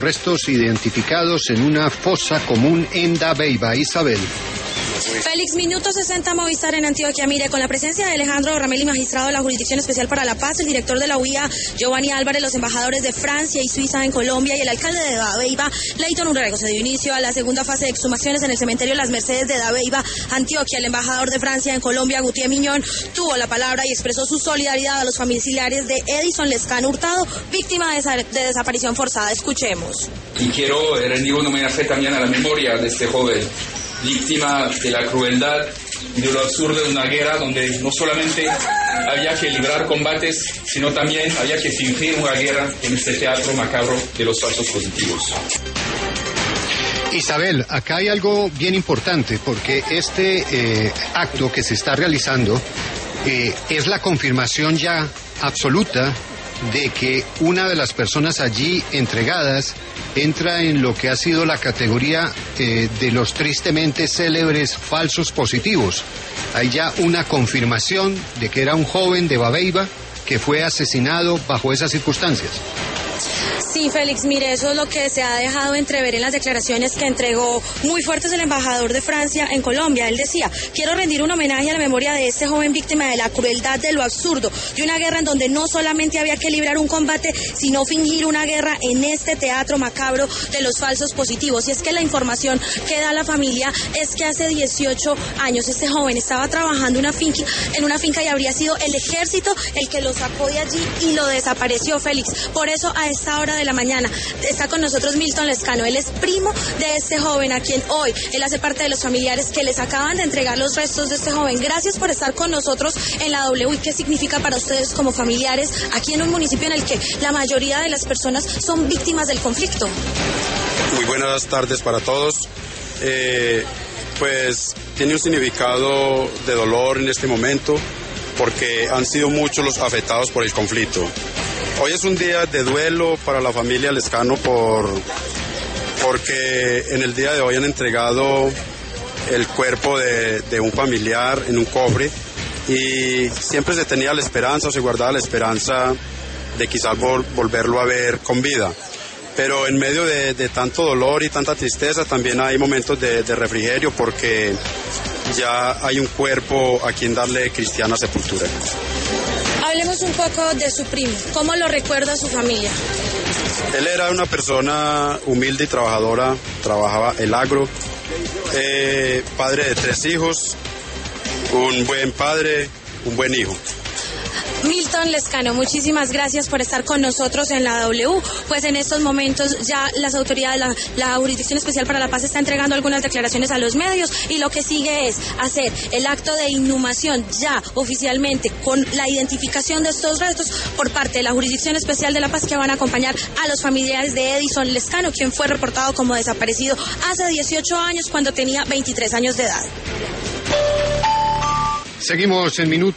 Restos identificados en una fosa común en Dabeiba. Isabel. Félix, minuto 60 Movistar en Antioquia. Mire, con la presencia de Alejandro Ramelli, magistrado de la Jurisdicción Especial para la Paz, el director de la UIA, Giovanni Álvarez, los embajadores de Francia y Suiza en Colombia y el alcalde de Dabeiba, Leighton Urrego, se dio inicio a la segunda fase de exhumaciones en el cementerio Las Mercedes de Dabeiba, Antioquia. El embajador de Francia en Colombia, Gautier Miñón, tuvo la palabra y expresó su solidaridad a los familiares de Edison Lescano Hurtado, víctima de desaparición forzada. Escuchemos. Y quiero rendir un homenaje también a la memoria de este joven, víctima de la crueldad y de lo absurdo de una guerra donde no solamente había que librar combates, sino también había que fingir una guerra en este teatro macabro de los falsos positivos. Isabel, acá hay algo bien importante, porque este acto que se está realizando es la confirmación ya absoluta de que una de las personas allí entregadas entra en lo que ha sido la categoría de los tristemente célebres falsos positivos. Hay ya una confirmación de que era un joven de Dabeiba que fue asesinado bajo esas circunstancias. Sí, Félix, mire, eso es lo que se ha dejado entrever en las declaraciones que entregó muy fuertes el embajador de Francia en Colombia. Él decía: quiero rendir un homenaje a la memoria de este joven víctima de la crueldad, de lo absurdo, de una guerra en donde no solamente había que librar un combate, sino fingir una guerra en este teatro macabro de los falsos positivos. Y es que la información que da la familia es que hace 18 años este joven estaba trabajando en una finca y habría sido el ejército el que lo sacó de allí y lo desapareció, Félix. Por eso a esta hora de la mañana está con nosotros Milton Lescano. Él es primo de este joven, a quien hoy él hace parte de los familiares que les acaban de entregar los restos de este joven. Gracias por estar con nosotros en la W. ¿Y qué significa para ustedes como familiares aquí en un municipio en el que la mayoría de las personas son víctimas del conflicto? Muy buenas tardes para todos. Pues tiene un significado de dolor en este momento, porque han sido muchos los afectados por el conflicto. Hoy es un día de duelo para la familia Lescano porque en el día de hoy han entregado el cuerpo de un familiar en un cofre, y siempre se tenía la esperanza, o se guardaba la esperanza de quizás volverlo a ver con vida. Pero en medio de tanto dolor y tanta tristeza también hay momentos de refrigerio, porque ya hay un cuerpo a quien darle cristiana sepultura. Hablemos un poco de su primo. ¿Cómo lo recuerda su familia? Él era una persona humilde y trabajadora, trabajaba el agro, padre de 3 hijos, un buen padre, un buen hijo. Milton Lescano, muchísimas gracias por estar con nosotros en la W. Pues en estos momentos ya las autoridades, la Jurisdicción Especial para la Paz está entregando algunas declaraciones a los medios, y lo que sigue es hacer el acto de inhumación ya oficialmente con la identificación de estos restos por parte de la Jurisdicción Especial de la Paz, que van a acompañar a los familiares de Edison Lescano, quien fue reportado como desaparecido hace 18 años cuando tenía 23 años de edad. Seguimos en minutos.